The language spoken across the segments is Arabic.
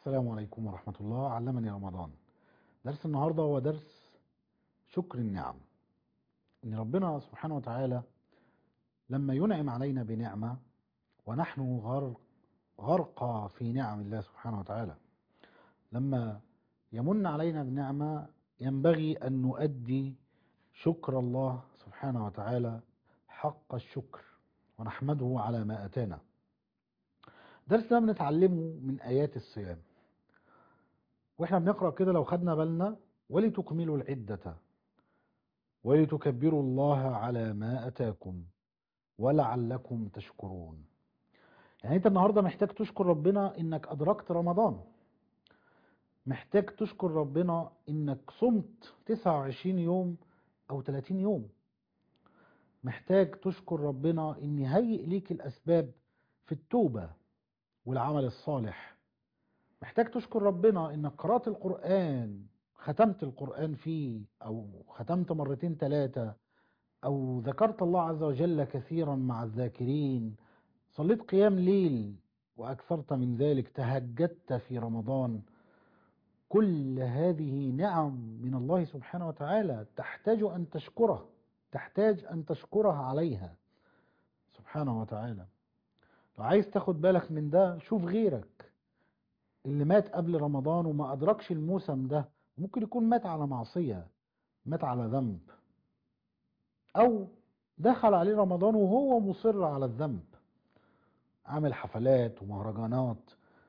السلام عليكم ورحمة الله. علمني رمضان. درس النهاردة هو درس شكر النعم. إن ربنا سبحانه وتعالى لما ينعم علينا بنعمة ونحن غرقى في نعم الله سبحانه وتعالى، لما يمن علينا بنعمة ينبغي أن نؤدي شكر الله سبحانه وتعالى حق الشكر ونحمده على ما أتانا. درس ده بنتعلمه من آيات الصيام، واحنا بنقرأ كده لو خدنا بالنا: ولتكملوا العدة ولتكبروا الله على ما أتاكم ولعلكم تشكرون. يعني انت النهاردة محتاج تشكر ربنا انك ادركت رمضان، محتاج تشكر ربنا انك صمت 29 يوم او 30 يوم، محتاج تشكر ربنا ان يهيئ ليك الاسباب في التوبة والعمل الصالح، محتاج تشكر ربنا انك قرأت القرآن، ختمت القرآن فيه او ختمت مرتين ثلاثة، أو ذكرت الله عز وجل كثيرا مع الذاكرين، صليت قيام ليل وأكثرت من ذلك، تهجدت في رمضان. كل هذه نعم من الله سبحانه وتعالى تحتاج أن تشكره، تحتاج أن تشكره عليها سبحانه وتعالى. لو عايز تاخد بالك من ده، شوف غيرك اللي مات قبل رمضان وما أدركش الموسم ده، ممكن يكون مات على معصية، مات على ذنب، أو دخل عليه رمضان وهو مصر على الذنب، عامل حفلات ومهرجانات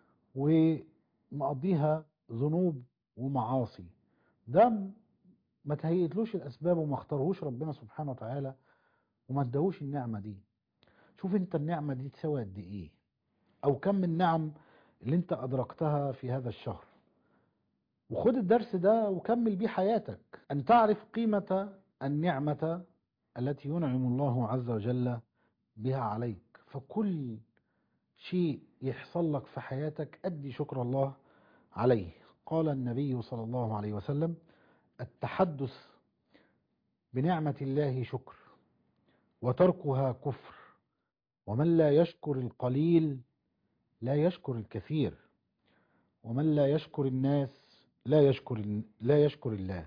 ومقضيها ذنوب ومعاصي. ده ما تهيئتلوش الأسباب وما اختارهوش ربنا سبحانه وتعالى وما اداهوش النعمة دي. شوف انت النعمة دي تساوي قد ايه، او كم من النعم اللي انت أدركتها في هذا الشهر، وخد الدرس ده وكمل بيه حياتك. أن تعرف قيمة النعمة التي ينعم الله عز وجل بها عليك. فكل شيء يحصل لك في حياتك أدي شكر الله عليه. قال النبي صلى الله عليه وسلم: التحدث بنعمة الله شكر وتركها كفر، ومن لا يشكر القليل لا يشكر الكثير، ومن لا يشكر الناس لا يشكر الله.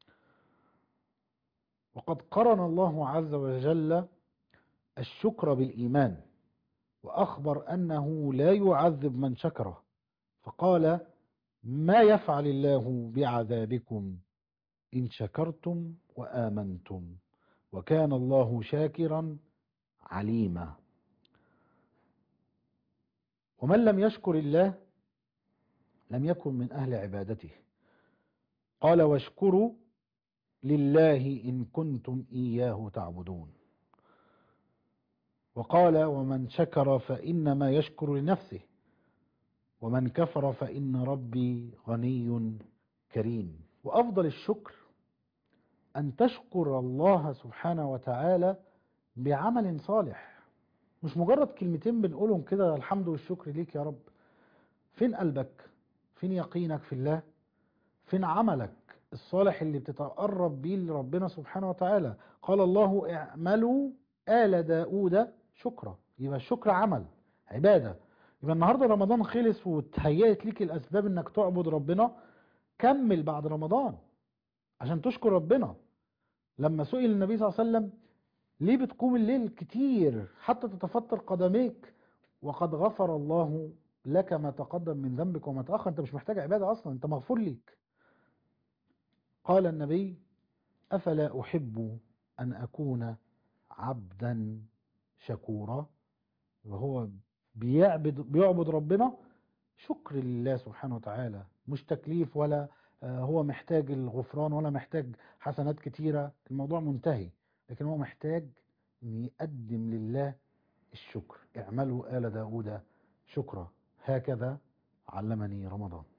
وقد قرن الله عز وجل الشكر بالإيمان، وأخبر أنه لا يعذب من شكره، فقال: ما يفعل الله بعذابكم إن شكرتم وآمنتم وكان الله شاكرا عليما. ومن لم يشكر الله لم يكن من أهل عبادته. قال: واشكروا لله إن كنتم إياه تعبدون. وقال: ومن شكر فإنما يشكر لنفسه، ومن كفر فإن ربي غني كريم. وأفضل الشكر أن تشكر الله سبحانه وتعالى بعمل صالح، مش مجرد كلمتين بنقولهم كده: الحمد والشكر ليك يا رب. فين قلبك؟ فين يقينك في الله؟ فين عملك الصالح اللي بتتقرب بيه لربنا سبحانه وتعالى؟ قال الله: اعملوا آل داود شكرا. يبقى الشكر عمل، عبادة. يبقى النهاردة رمضان خلص وتهيأت ليك الأسباب انك تعبد ربنا، كمل بعد رمضان عشان تشكر ربنا. لما سئل النبي صلى الله عليه وسلم: ليه بتقوم الليل كتير حتى تتفطر قدميك وقد غفر الله لك ما تقدم من ذنبك وما تأخر؟ انت مش محتاج عبادة اصلا، انت مغفور ليك. قال النبي: افلا احب ان اكون عبدا شكورا. وهو بيعبد ربنا شكر لله سبحانه وتعالى، مش تكليف ولا هو محتاج الغفران ولا محتاج حسنات كتيرة، الموضوع منتهي. لكن هو محتاج ان يقدم لله الشكر. اعملوا آل داود شكرا. هكذا علمني رمضان.